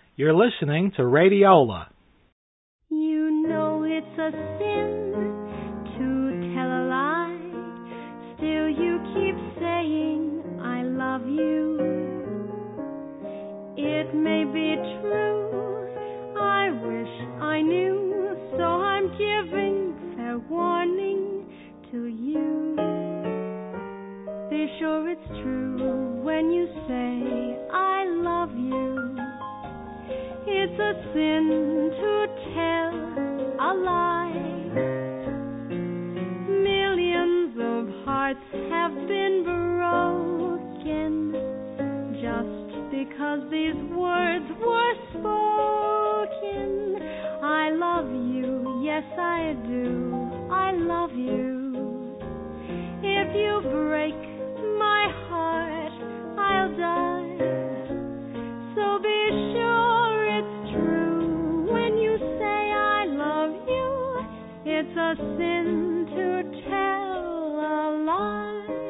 You're listening to Radiola. You know it's a sin to tell a lie. Still you keep saying I love you. It may be true, I wish I knew, so I'm giving fair warning to you. Be sure it's true when you say I love you. It's a sin to tell a lie. Millions of hearts have been broken just because these words were spoken. I love you, yes I do, I love you. If you break my heart, I'll die. So be sure it's true when you say I love you. It's a sin to tell a lie.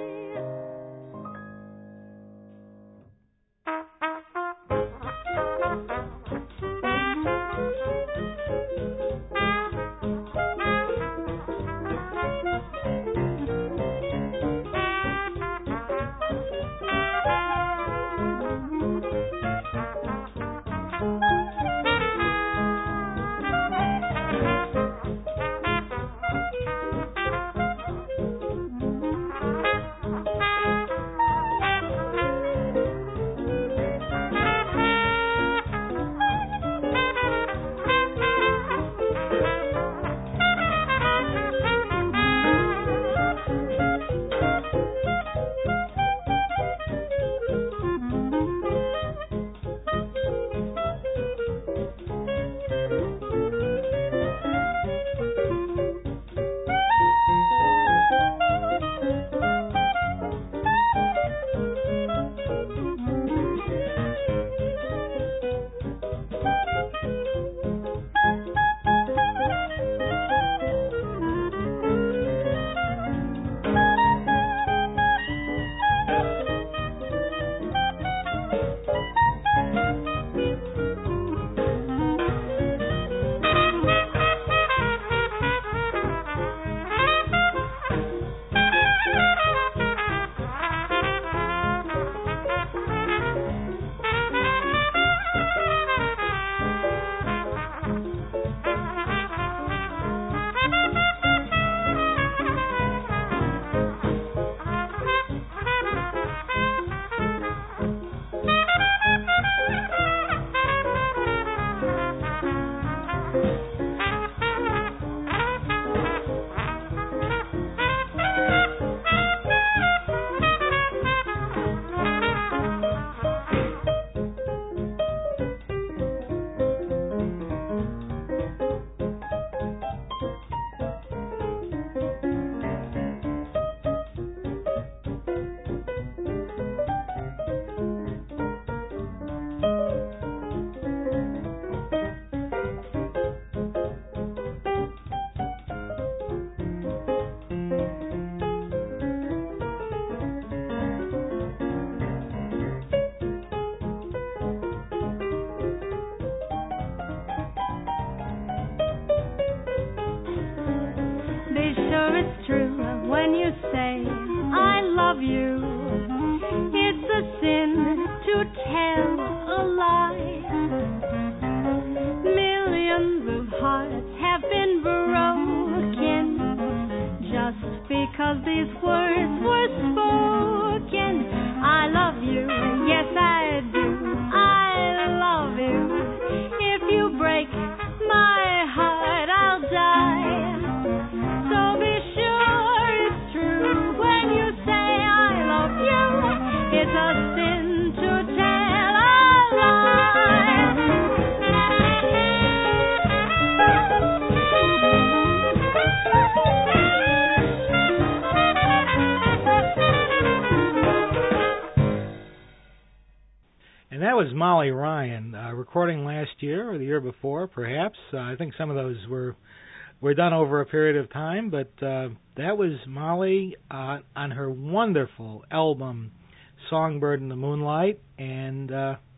And that was Molly Ryan, recording last year or the year before, perhaps. I think some of those were done over a period of time, but that was Molly on her wonderful album, Songbird in the Moonlight. And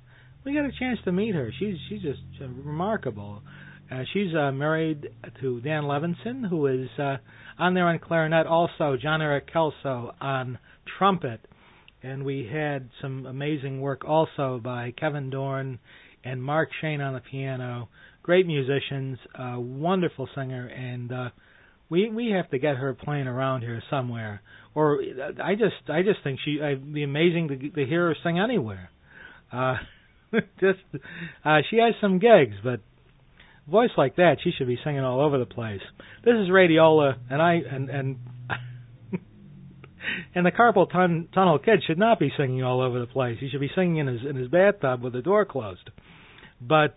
we got a chance to meet her. She's just remarkable. She's married to Dan Levinson, who is on there on clarinet. Also, John Eric Kelso on trumpet. And we had some amazing work also by Kevin Dorn and Mark Shane on the piano. Great musicians, wonderful singer, and we have to get her playing around here somewhere. Or I just think it'd be amazing to hear her sing anywhere. She has some gigs, but a voice like that, she should be singing all over the place. This is Radiola, and and the carpal tunnel kid should not be singing all over the place. He should be singing in his bathtub with the door closed. But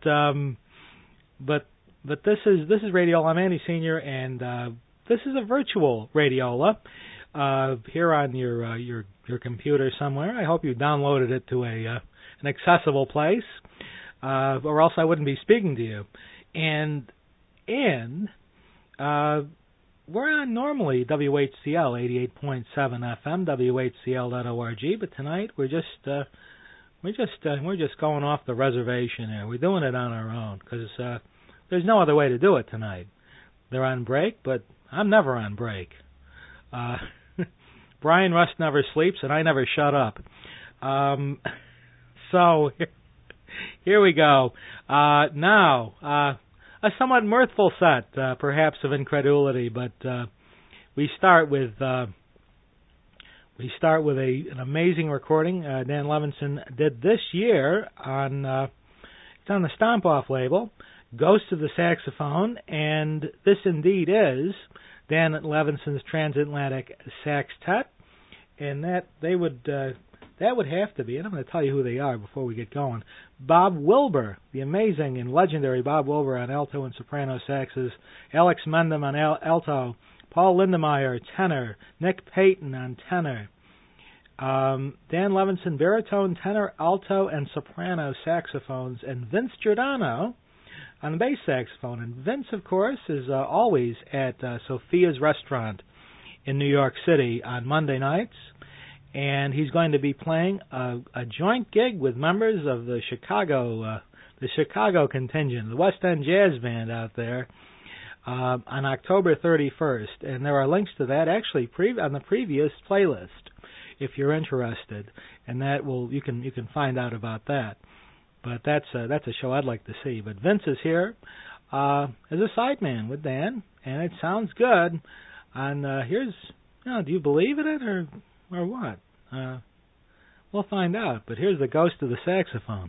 this is Radiola. I'm Andy Senior, and this is a virtual Radiola here on your computer somewhere. I hope you downloaded it to an accessible place, or else I wouldn't be speaking to you. And we're on normally WHCL 88.7 FM, WHCL.org, but tonight we're just going off the reservation here. We're doing it on our own because there's no other way to do it tonight. They're on break, but I'm never on break. Brian Rust never sleeps, and I never shut up. So here we go. Now, a somewhat mirthful set, perhaps of incredulity, but we start with an amazing recording Dan Levinson did this year on it's on the Stomp Off label, Ghost of the Saxophone, and this indeed is Dan Levinson's Transatlantic Saxtet, and that would have to be, and I'm going to tell you who they are before we get going. Bob Wilbur, the amazing and legendary Bob Wilbur on alto and soprano saxes, Alex Mendham on alto, Paul Lindemeyer, tenor, Nick Payton on tenor, Dan Levinson, baritone, tenor, alto, and soprano saxophones, and Vince Giordano on the bass saxophone. And Vince, of course, is always at Sophia's Restaurant in New York City on Monday nights. And he's going to be playing a joint gig with members of the Chicago contingent, the West End Jazz Band out there, on October 31st. And there are links to that actually on the previous playlist, if you're interested. And that you can find out about that. But that's a show I'd like to see. But Vince is here as a sideman with Dan, and it sounds good. And do you believe in it or what? We'll find out, but here's the Ghost of the Saxophone.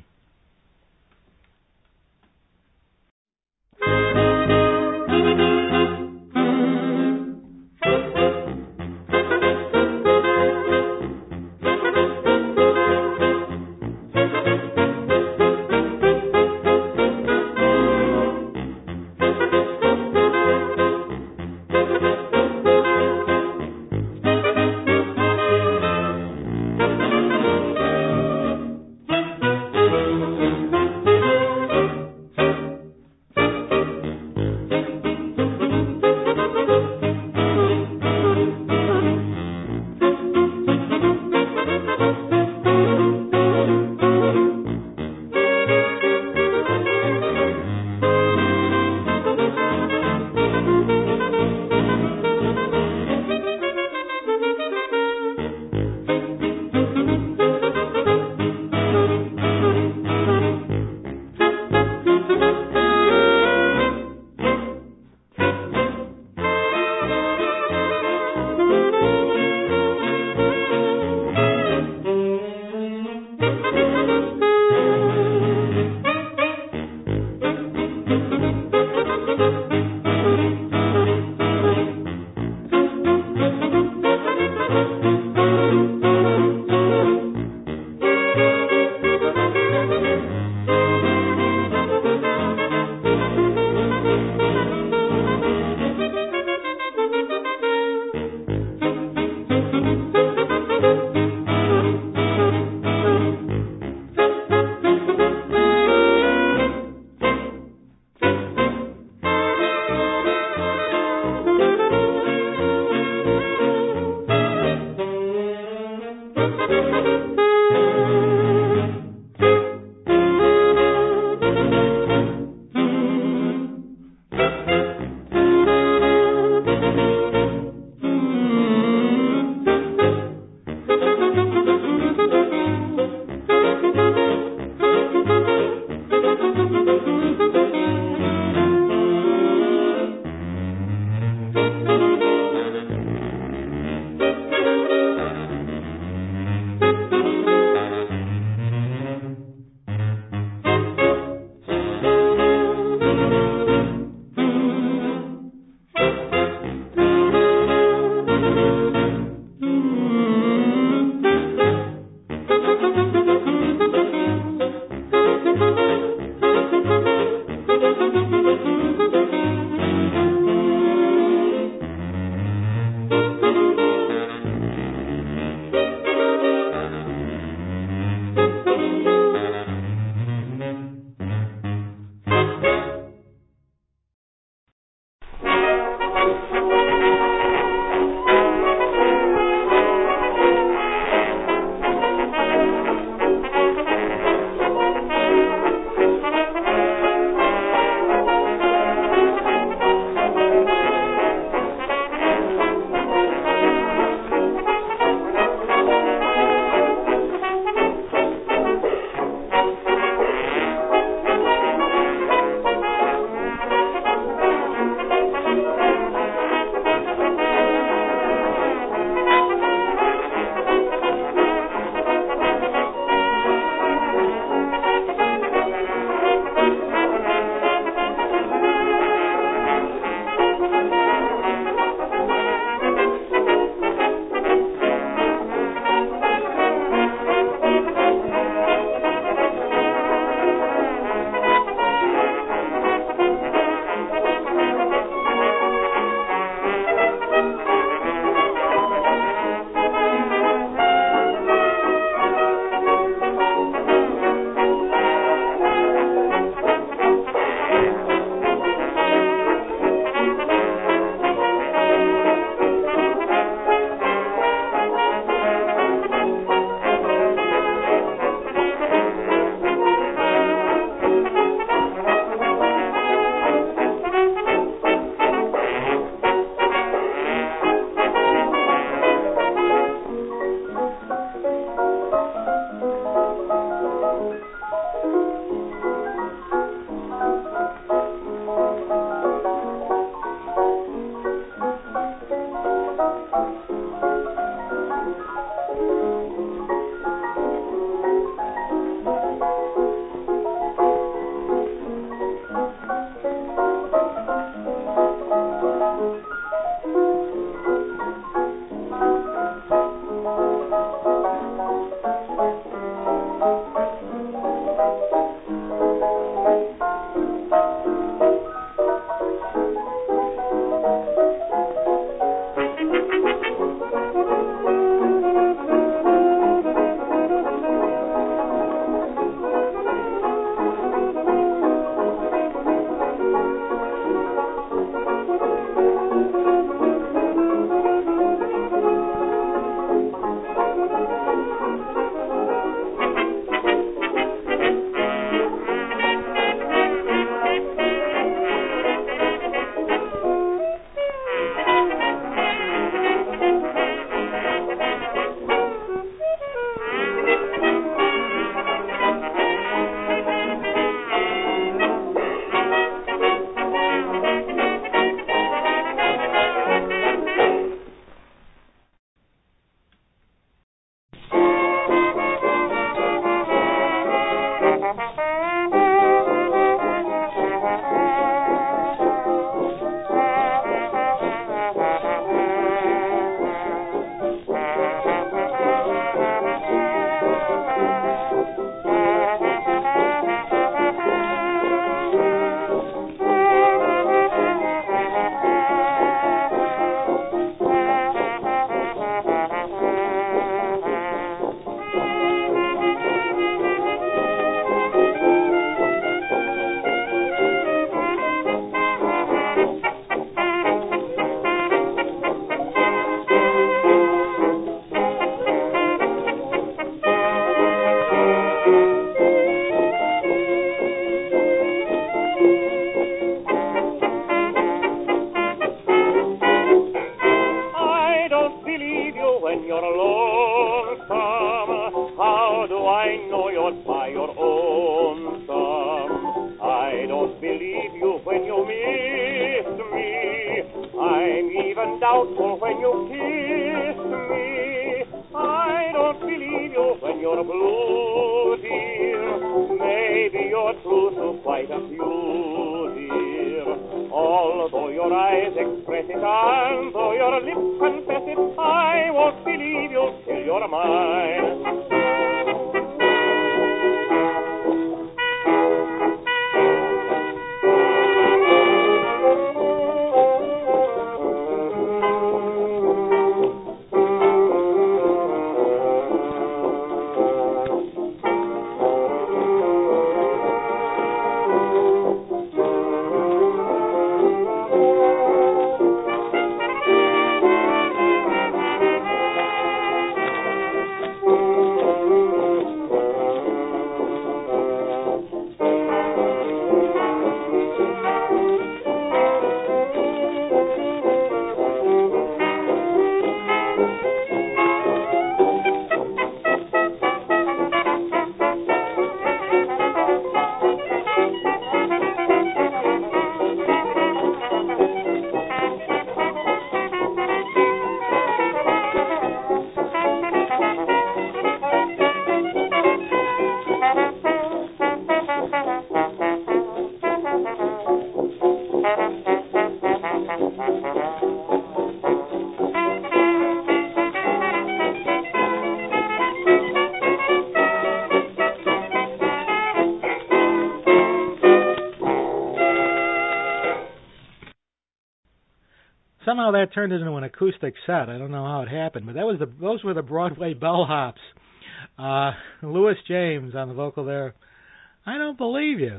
don't believe you when you miss me. I'm even doubtful when you kiss me. I don't believe you when you're blue, dear. Maybe you're true to quite a few, dear. Although your eyes express it and though your lips confess it, I won't believe you till you're mine. Somehow that turned into an acoustic set. I don't know how it happened, but those were the Broadway bellhops. Louis James on the vocal there. I don't believe you.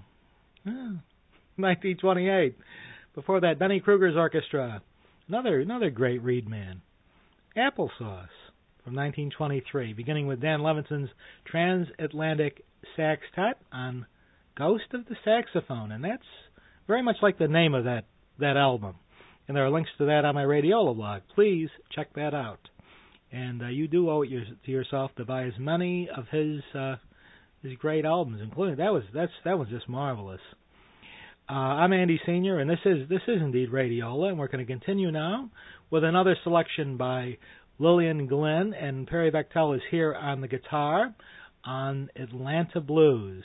1928. Before that, Benny Kruger's orchestra. Another great reed man. Applesauce from 1923, beginning with Dan Levinson's Transatlantic Saxtet on Ghost of the Saxophone, and that's very much like the name of that album. And there are links to that on my Radiola blog. Please check that out. And you do owe it to yourself to buy as many of his great albums, including that was just marvelous. I'm Andy Senior, and this is indeed Radiola, and we're going to continue now with another selection by Lillian Glenn, and Perry Bechtel is here on the guitar on Atlanta Blues.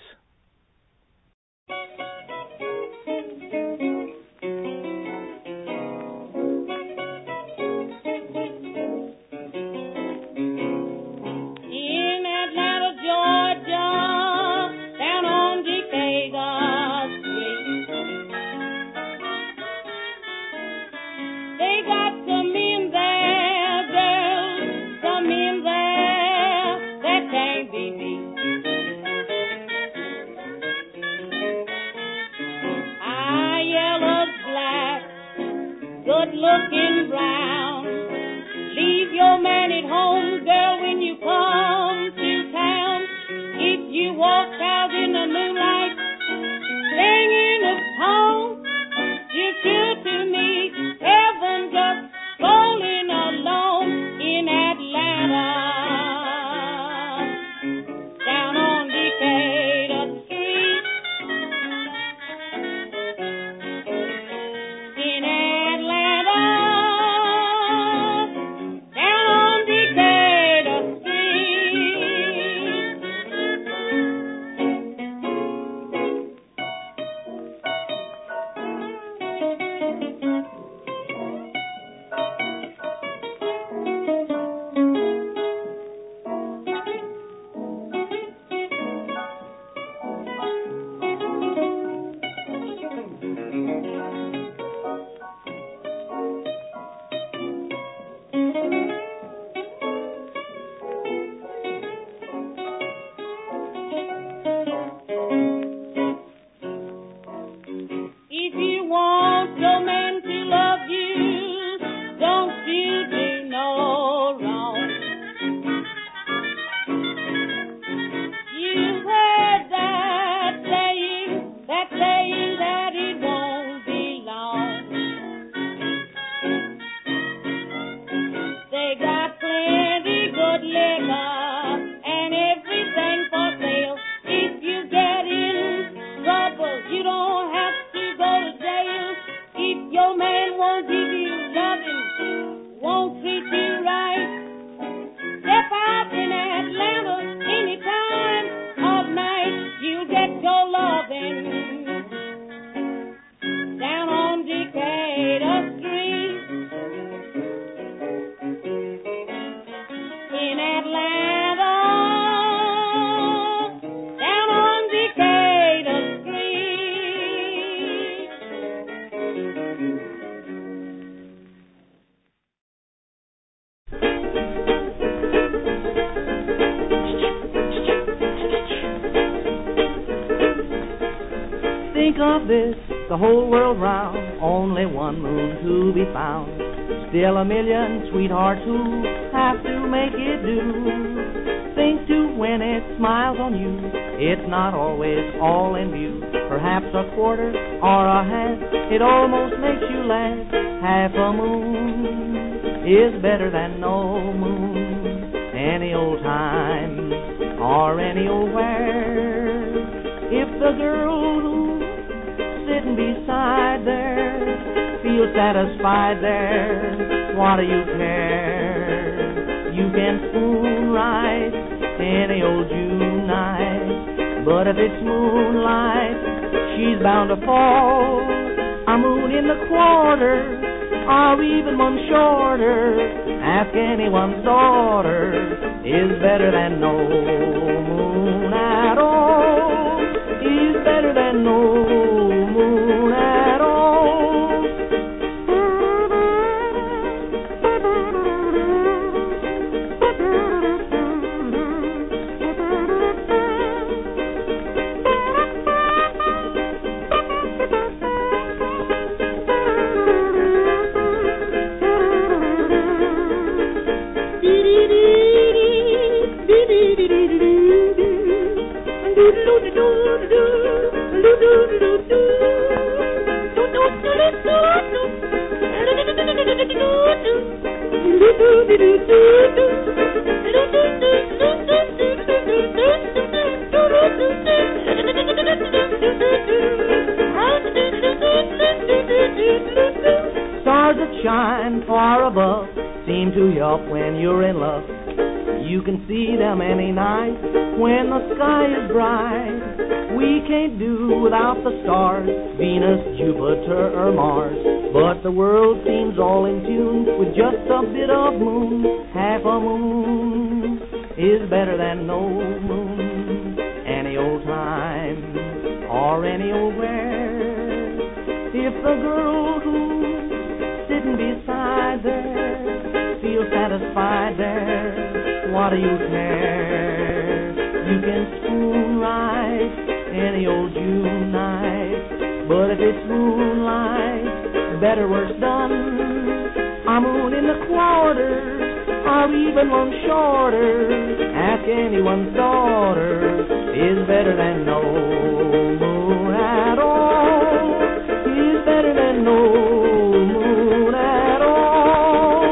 Looking round, leave your man at home, girl, when you come to town. If you walk out in the moonlight, singing a song, you're sure to meet heaven just strolling alone in Atlanta, down on Decatur Street. In Think of this, the whole world round, only one moon to be found. Still a million sweethearts who have to make it do. Think too when it smiles on you, it's not always all in view. Perhaps a quarter or a half, it almost makes you laugh. Half a moon is better than no moon, any old time or any old where. If the girl who's sitting beside there feels satisfied there, what do you care? You can spoon right any old June night, but if it's moonlight, she's bound to fall. A moon in the quarter, or even one shorter, ask anyone's daughter, is better than no moon at all. Is better than no moon at all. Stars that shine far above seem to help when you're in love. You can see them any night when the sky is bright. We can't do without the stars, Venus, Jupiter, or Mars. But the world seems all in tune with just a bit of moon. Half a moon is better than no moon, any old time or any old where. If the girl who's sitting beside there feels satisfied there, what do you care? You can spoon right any old June night, but if it's moonlight, better worse done. A moon in the quarter, or even one shorter, ask anyone's daughter, is better than no moon at all. Is better than no moon at all.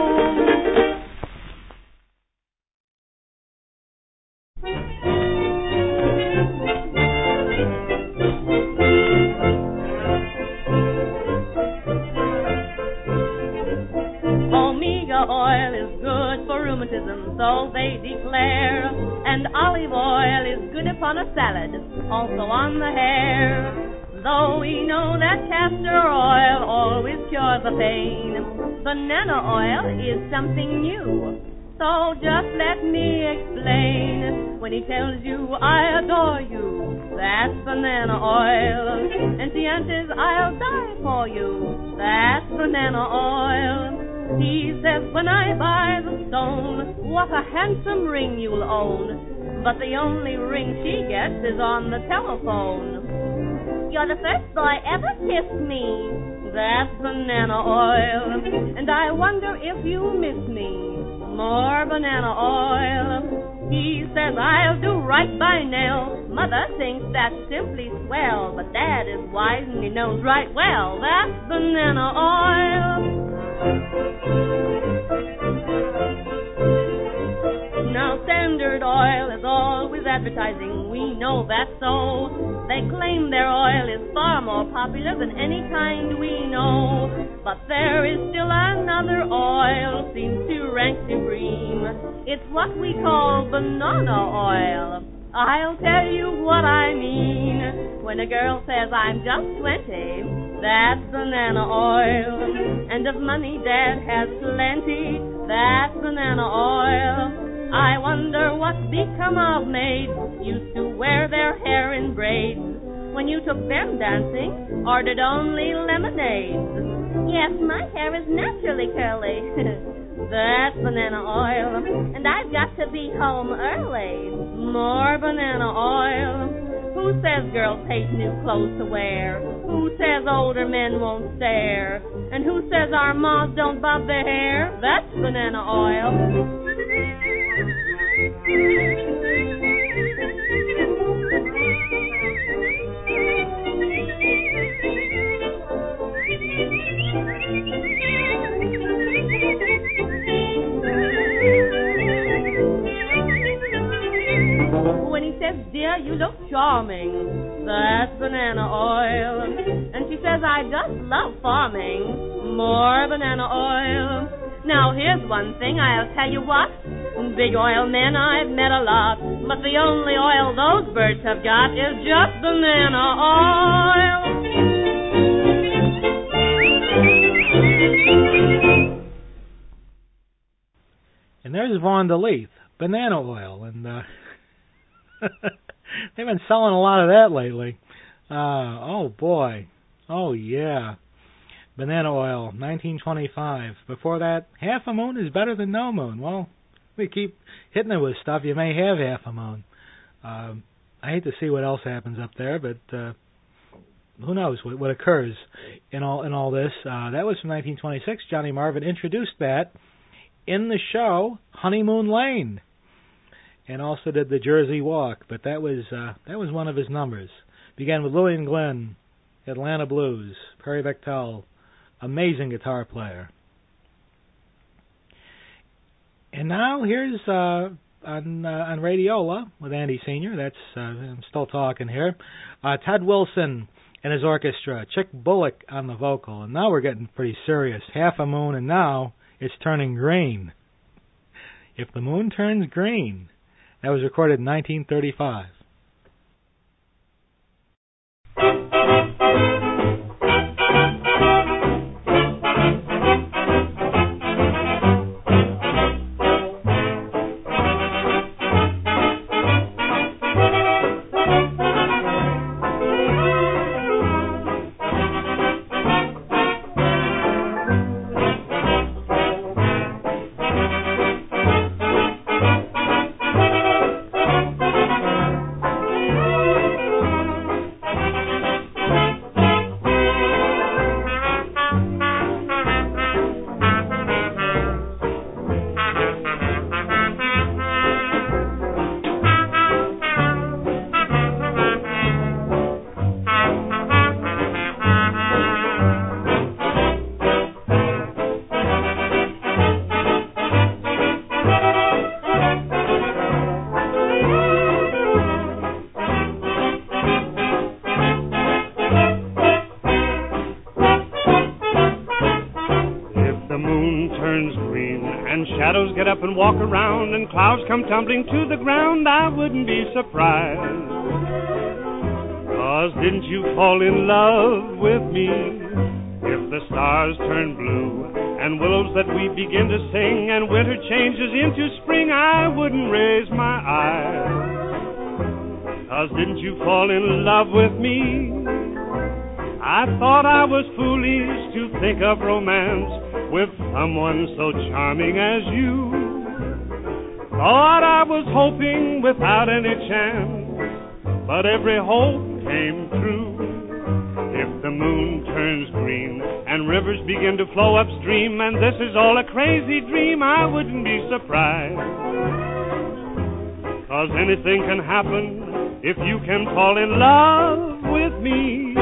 Omega oil is good for rheumatism, so they declare, and olive oil is good upon a salad, also on the hair. Though we know that castor oil always cures the pain, banana oil is something new. So just let me explain. When he tells you I adore you, that's banana oil. And she answers I'll die for you, that's banana oil. He says when I buy the stone, what a handsome ring you'll own. But the only ring she gets is on the telephone. You're the first boy ever kissed me, that's banana oil. And I wonder if you miss me, more banana oil. He says I'll do right by Nell. Mother thinks that's simply swell, but Dad is wise and he knows right well that's banana oil. Now Standard Oil is always advertising, we know that's so. They claim their oil is far more popular than any kind we know. But there is still another oil, seems to rank supreme. It's what we call banana oil. I'll tell you what I mean. When a girl says I'm just 20, that's banana oil. And of money Dad has plenty, that's banana oil. I wonder what's become of maids used to wear their hair in braids. When you took them dancing, or did only lemonades? Yes, my hair is naturally curly. That's banana oil. And I've got to be home early. More banana oil. Who says girls hate new clothes to wear? Who says older men won't stare? And who says our moms don't bob their hair? That's banana oil. When he says, dear, you look charming, that's banana oil. And she says, I just love farming, more banana oil. Now here's one thing, I'll tell you what, big oil men I've met a lot, but the only oil those birds have got is just banana oil. And there's Vaughn DeLeath, banana oil, and they've been selling a lot of that lately. Oh boy, oh yeah, banana oil, 1925. Before that, half a moon is better than no moon. Well, we keep hitting it with stuff. You may have half a moon. I hate to see what else happens up there, but who knows what occurs in all this. That was from 1926. Johnny Marvin introduced that in the show Honeymoon Lane, and also did the Jersey Walk. But that was one of his numbers. Began with Louie and Glenn, Atlanta Blues, Perry Bechtel, amazing guitar player. And now here's on Radiola with Andy Sr. That's I'm still talking here. Ted Wilson and his orchestra. Chick Bullock on the vocal. And now we're getting pretty serious. Half a moon, and now it's turning green. If the moon turns green. That was recorded in 1935. Get up and walk around and clouds come tumbling to the ground, I wouldn't be surprised. 'Cause didn't you fall in love with me? If the stars turn blue and willows that we begin to sing and winter changes into spring, I wouldn't raise my eyes. 'Cause didn't you fall in love with me? I thought I was foolish to think of romance with someone so charming as you. Thought I was hoping without any chance, but every hope came true. If the moon turns green and rivers begin to flow upstream, and this is all a crazy dream, I wouldn't be surprised. 'Cause anything can happen if you can fall in love with me.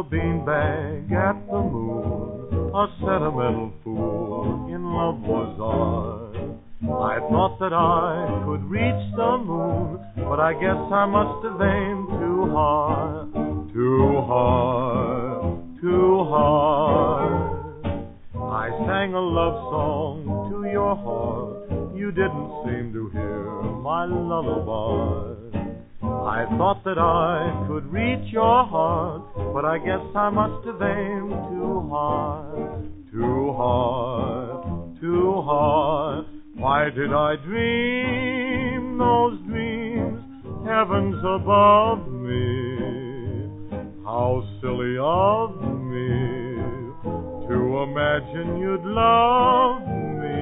beanbag at the moon, a sentimental fool, in love was I thought that I could reach the moon, but I guess I must have aimed too hard, too hard, too hard. I sang a love song to your heart, you didn't seem to hear my lullaby. I thought that I could reach your heart, but I guess I must have aimed too hard, too hard, too hard. Why did I dream those dreams, heavens above me? How silly of me to imagine you'd love me.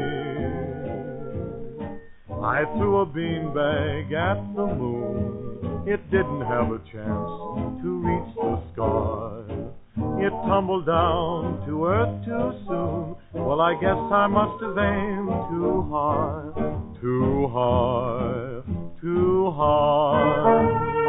I threw a beanbag at the moon, it didn't have a chance to reach the sky. It tumbled down to earth too soon. Well, I guess I must have aimed too high, too high, too high.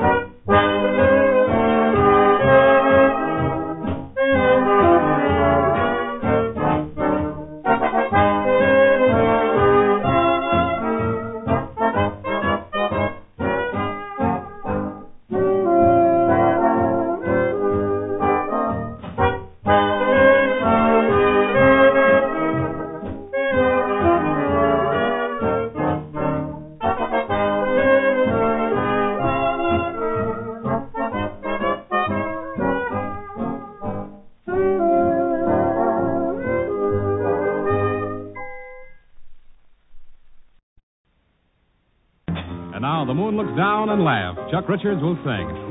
Now the moon looks down and laughs. Chuck Richards will sing.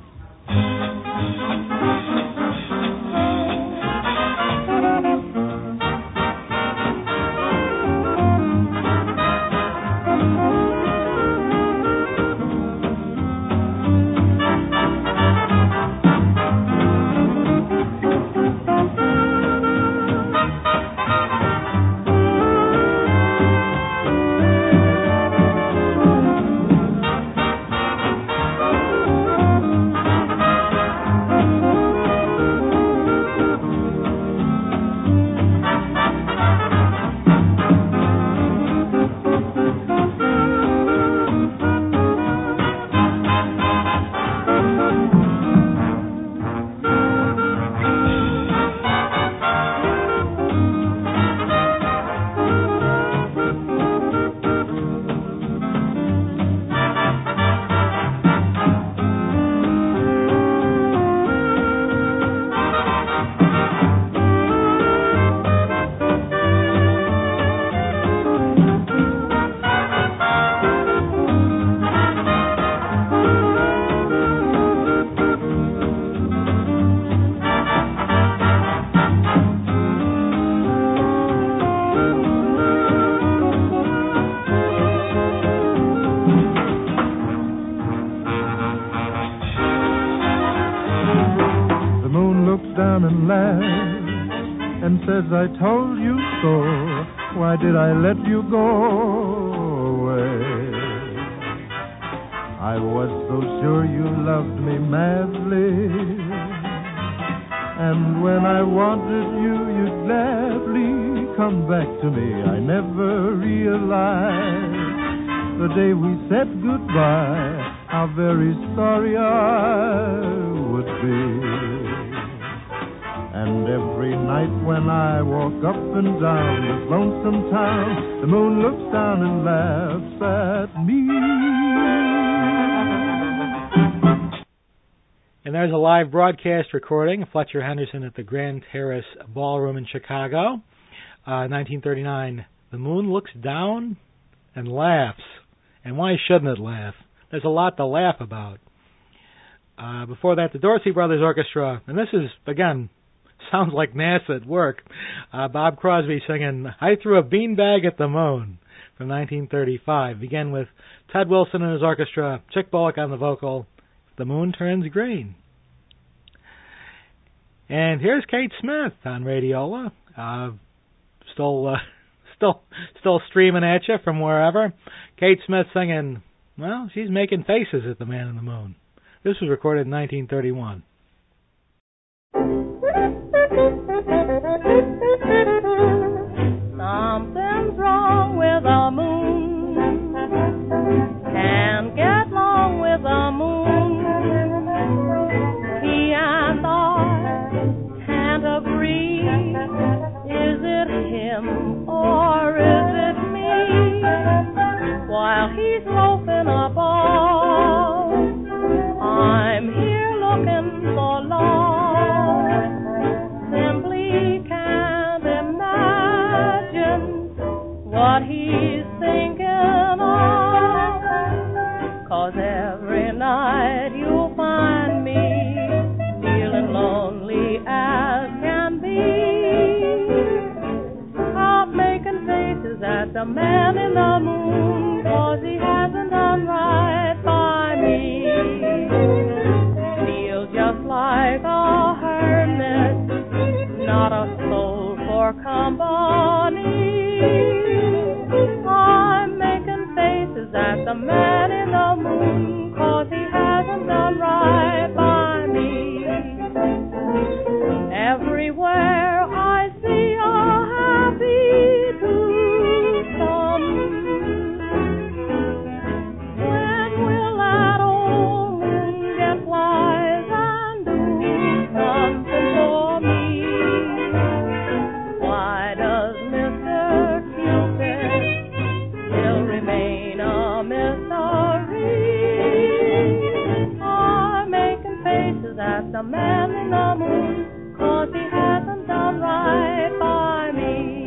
I told you so. Why did I let you go away? I was so sure you loved me madly, and when I wanted you, you'd gladly come back to me. I never realized the day we said goodbye, how very sorry I would be. And every night when I walk up and down this lonesome town, the moon looks down and laughs at me. And there's a live broadcast recording of Fletcher Henderson at the Grand Terrace Ballroom in Chicago, 1939. The moon looks down and laughs. And why shouldn't it laugh? There's a lot to laugh about. Before that, the Dorsey Brothers Orchestra. And this is, again, sounds like NASA at work. Bob Crosby singing I Threw a Beanbag at the Moon from 1935. Began with Ted Wilson and his orchestra, Chick Bullock on the vocal, The Moon Turns Green. And here's Kate Smith on Radiola. Still streaming at you from wherever. Kate Smith singing, well, she's making faces at the man in the moon. This was recorded in 1931. Something's wrong with the moon. Can't get along with the moon. He and I can't agree. Is it him or is it me? While he's loafing above, I'm here looking for love. Simply can't imagine what he's thinking of. 'Cause every night you'll find me feeling lonely as can be, out making faces at the man in the moon, 'cause he hasn't done right by me. Feel just like a hermit, not a soul for company. I'm making faces at the man in the moon, 'cause he hasn't done right by me. Everywhere I see a happy twosome. When will that old moon get wise and do something for me? Why does Mr. Cupid still remain a mystery? I'm making faces at the man in the moon, 'cause he hasn't done right by me.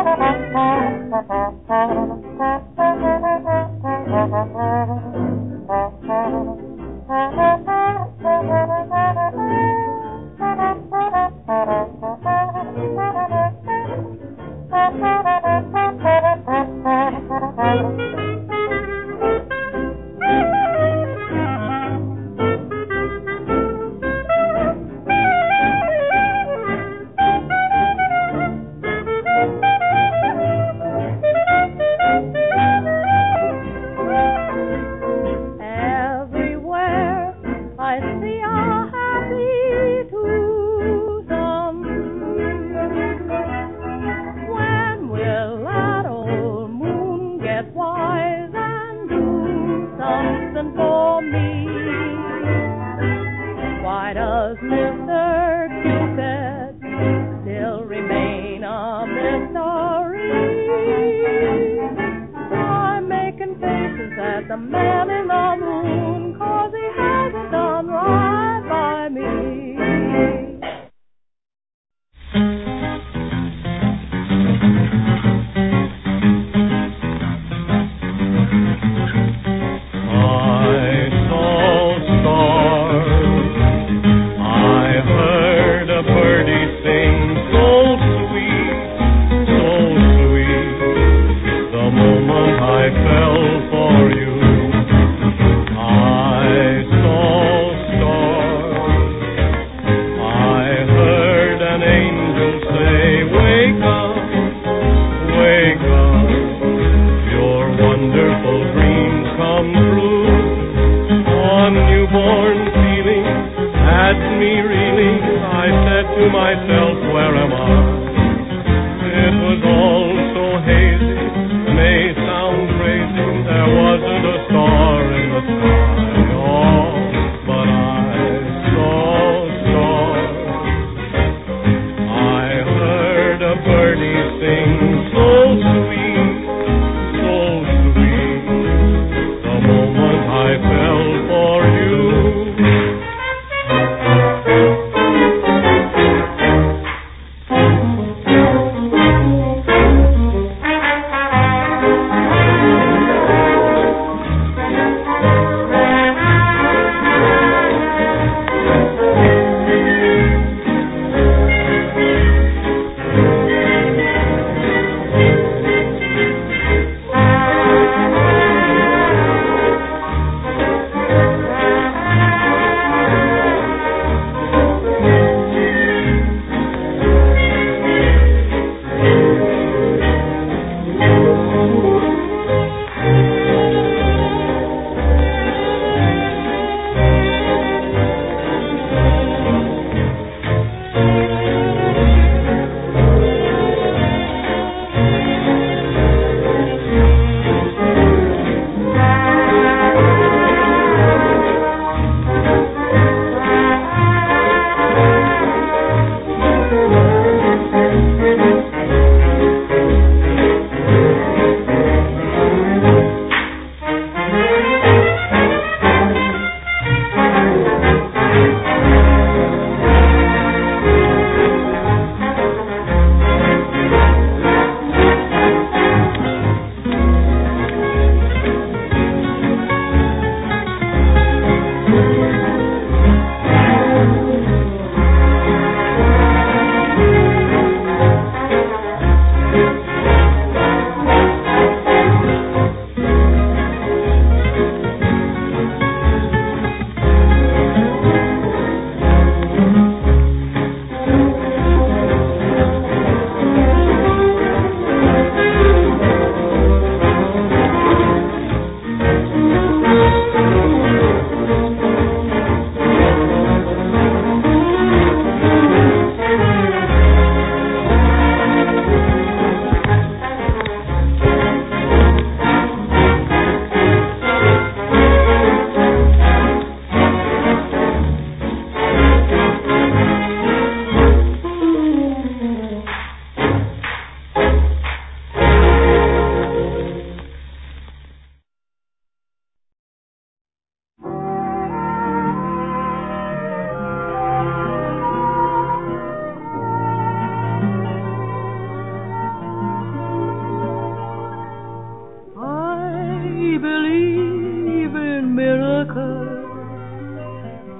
Everywhere I see a happy twosome. When will that old moon get wise and do something for me? Why does Mr. Cupid still remain a mystery? I'm making faces at the man in the moon, 'cause he hasn't done right by me. I saw stars. I heard a birdie sing so sweet, so sweet. The moment I fell for you, I saw stars. I heard an angel say, wake up, wake up. Your wonderful dreams come true. On newborn feeling had me reeling. I said to myself, where am I? It was all so hazy, may sound crazy. There wasn't a star in the sky. Oh, but I saw stars. I heard a birdie sing so sweet, so sweet. The moment I fell for you,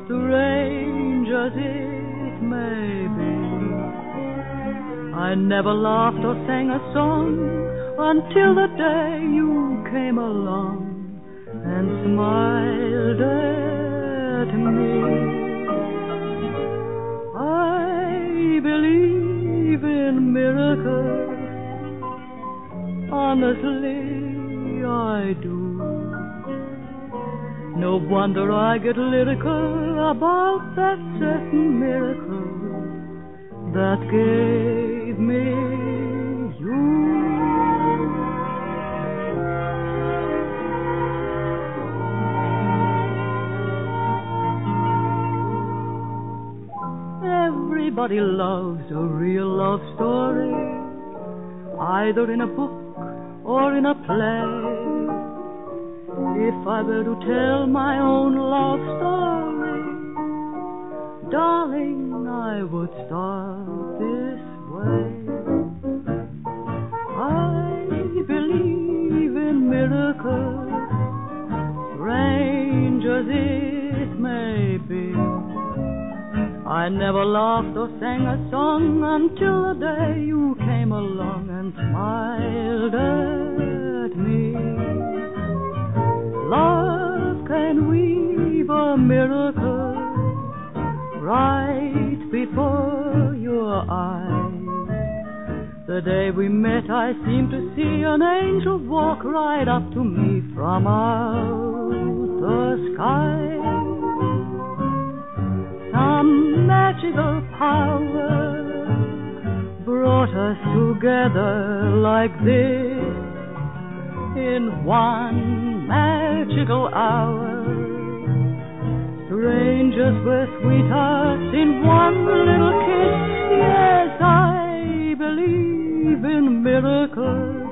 strange as it may be. I never laughed or sang a song until the day you came along and smiled at me. I believe in miracles, honestly I do. No wonder I get lyrical about that certain miracle that gave me you. Everybody loves a real love story, either in a book or in a play. If I were to tell my own love story, darling, I would start this way. I believe in miracles, strange as it may be. I never laughed or sang a song until the day you came along and smiled at me. Love can weave a miracle right before your eyes. The day we met I seemed to see an angel walk right up to me from out the sky. Some magical power brought us together like this in one magical hour. Strangers were sweethearts in one little kiss. Yes, I believe in miracles,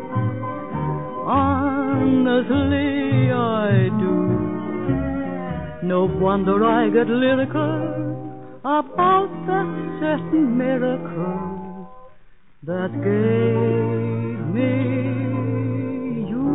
honestly I do. No wonder I get lyrical about that certain miracle that gave me you.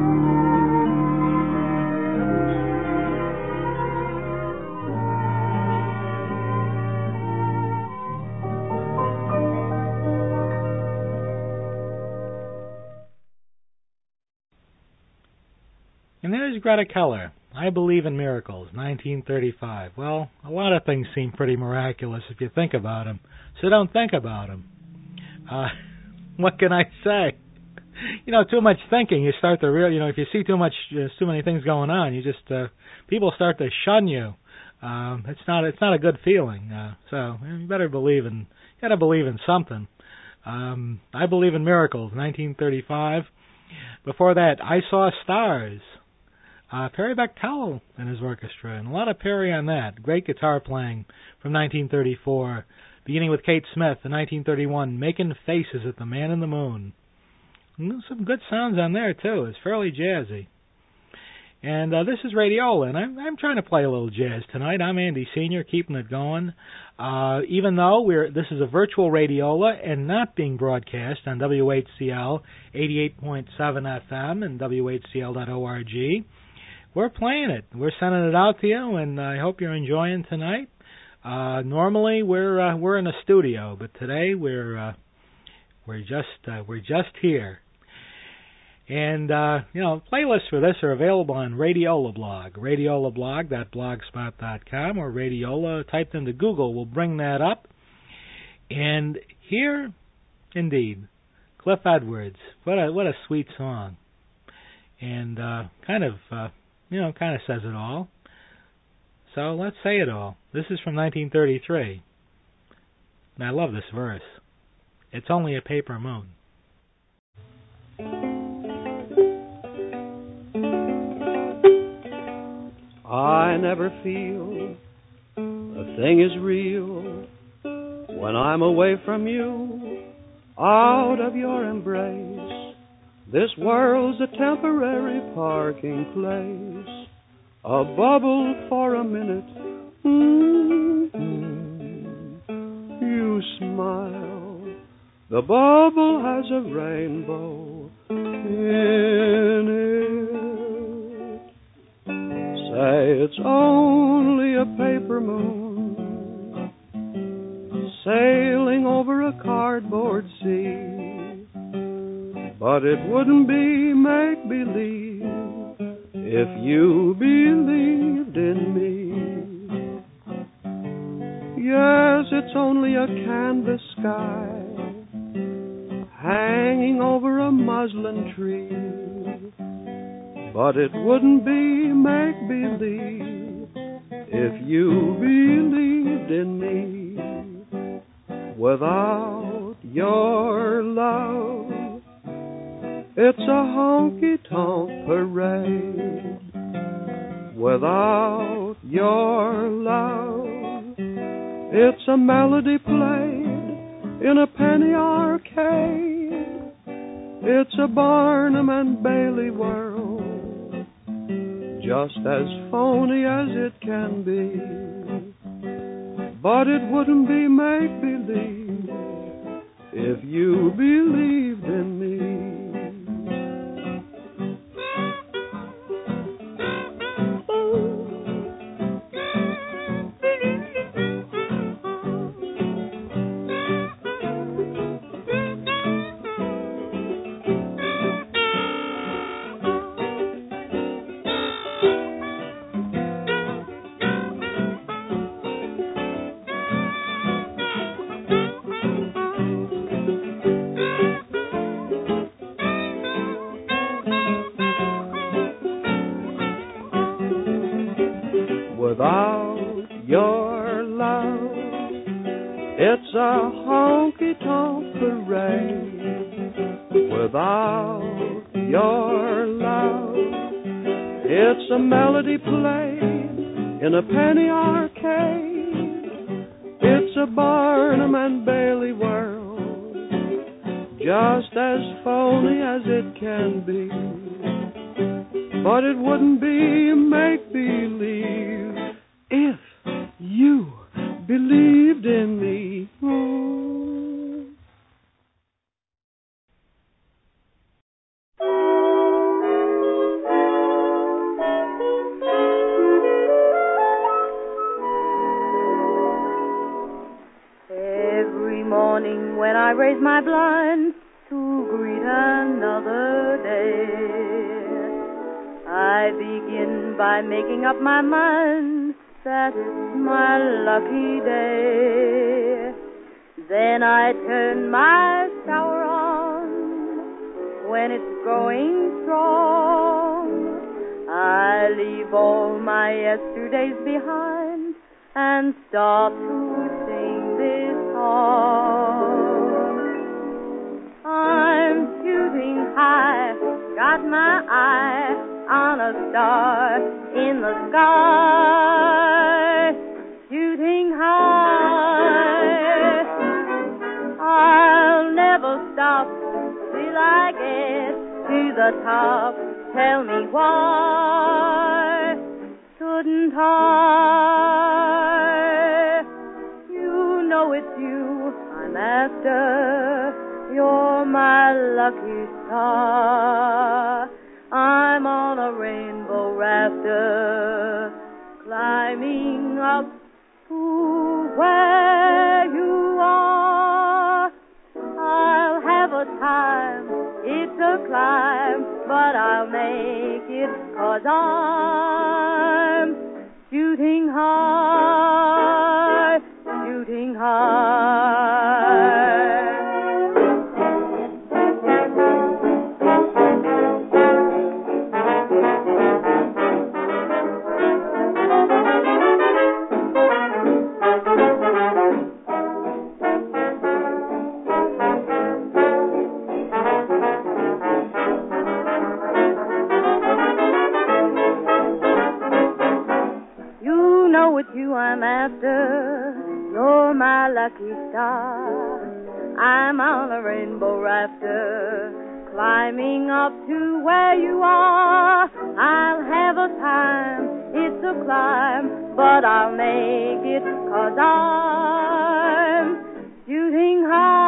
And there's Greta Keller. I Believe in Miracles, 1935. Well, a lot of things seem pretty miraculous if you think about them, so don't think about them. What can I say? Too much thinking, you start to if you see too many things going on, you just people start to shun you. It's not a good feeling. So you gotta believe in something. I Believe in Miracles, 1935. Before that, I Saw Stars. Perry Bechtel and his orchestra, and a lot of Perry on that. Great guitar playing from 1934, beginning with Kate Smith in 1931, Making Faces at the Man in the Moon. And some good sounds on there, too. It's fairly jazzy. And this is Radiola, and I'm trying to play a little jazz tonight. I'm Andy Sr., keeping it going. Even though this is a virtual Radiola and not being broadcast on WHCL 88.7 FM and WHCL.org, we're playing it. We're sending it out to you, and I hope you're enjoying tonight. Normally we're in a studio, but today we're just here. And playlists for this are available on Radiola Blog, radiolablog.blogspot.com, or Radiola typed into Google will bring that up. And here, indeed, Cliff Edwards. What a sweet song, and kind of says it all. So let's say it all. This is from 1933, and I love this verse. It's only a paper moon. I never feel a thing is real when I'm away from you, out of your embrace. This world's a temporary parking place, a bubble for a minute. You smile, the bubble has a rainbow in it. Say it's only a paper for moon, sailing over a cardboard sea. But it wouldn't be make-believe if you believed in me. Yes, it's only a canvas sky hanging over a muslin tree. But it wouldn't be make-believe if you believed in me. Without your love, it's a honky-tonk parade. Without your love, it's a melody played in a penny arcade. It's a Barnum and Bailey world, just as phony as it can be. But it wouldn't be make-believe if you believed in me. Without your love, it's a honky-tonk parade. Without your love, it's a melody played in a penny arcade. It's a Barnum and Bailey world, just as phony as it can be. But it wouldn't be make-believe if you believed in me. Every morning when I raise my blinds to greet another day, I begin by making up my mind that it's my lucky day. Then I turn my shower on when it's going strong. I leave all my yesterdays behind and start to sing this song. I'm shooting high, got my eye on a star in the sky, shooting high. I'll never stop till I get to the top. Tell me why shouldn't I? You know it's you I'm after. You're my lucky star. I'm on a rainbow rafter, climbing up to where you are. I'll have a time, it's a climb, but I'll make it 'cause I'm shooting high, shooting high. With you I'm after, you're my lucky star. I'm on a rainbow rafter, climbing up to where you are. I'll have a time, it's a climb, but I'll make it 'cause I'm shooting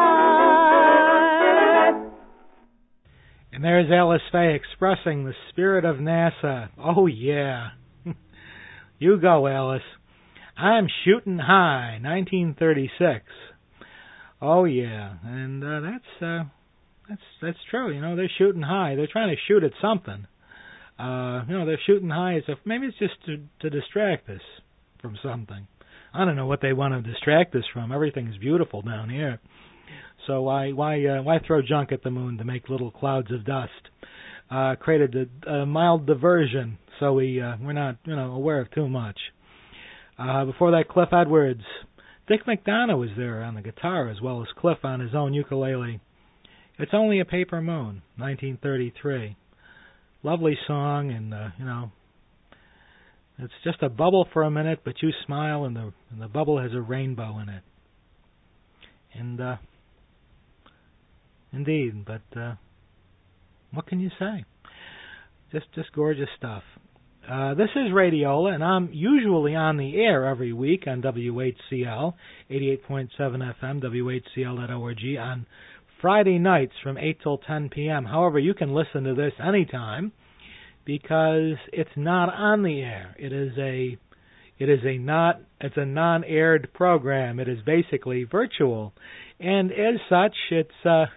high. And there's Alice Faye expressing the spirit of NASA. Oh, yeah. You go, Alice. I'm Shooting High, 1936. Oh yeah, and that's true. You know, they're shooting high. They're trying to shoot at something. They're shooting high as if maybe it's just to distract us from something. I don't know what they want to distract us from. Everything's beautiful down here. So why throw junk at the moon to make little clouds of dust? Created a mild diversion, so we're not aware of too much. Before that, Cliff Edwards. Dick McDonough was there on the guitar as well as Cliff on his own ukulele. It's Only a Paper Moon, 1933. Lovely song, and it's just a bubble for a minute, but you smile, and the bubble has a rainbow in it. And indeed, but what can you say? Just gorgeous stuff. This is Radiola, and I'm usually on the air every week on WHCL, 88.7 FM, WHCL.org, on Friday nights from 8 till 10 p.m. However, you can listen to this anytime because it's not on the air. It's a non-aired program. It is basically virtual, and as such, it's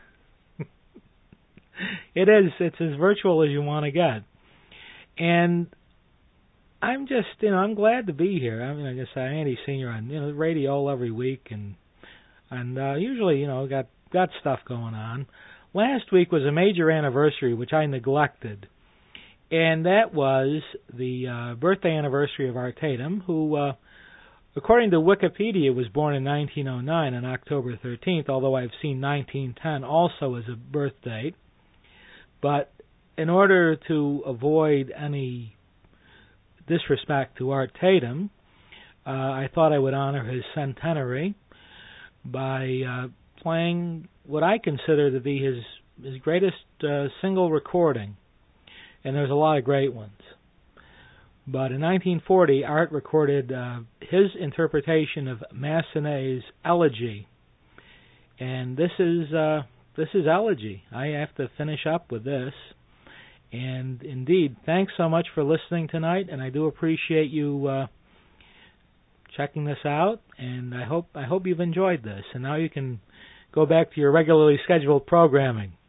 as virtual as you want to get. And I'm just, I'm glad to be here. I mean, I guess Andy Senior on, the radio every week, and usually, got stuff going on. Last week was a major anniversary, which I neglected, and that was the birthday anniversary of Art Tatum, who, according to Wikipedia, was born in 1909 on October 13th, although I've seen 1910 also as a birth date. But in order to avoid any disrespect to Art Tatum, I thought I would honor his centenary by playing what I consider to be his greatest single recording, and there's a lot of great ones. But in 1940, Art recorded his interpretation of Massenet's Elegy, and this is Elegy. I have to finish up with this. And indeed, thanks so much for listening tonight, and I do appreciate you checking this out, and I hope you've enjoyed this. And now you can go back to your regularly scheduled programming.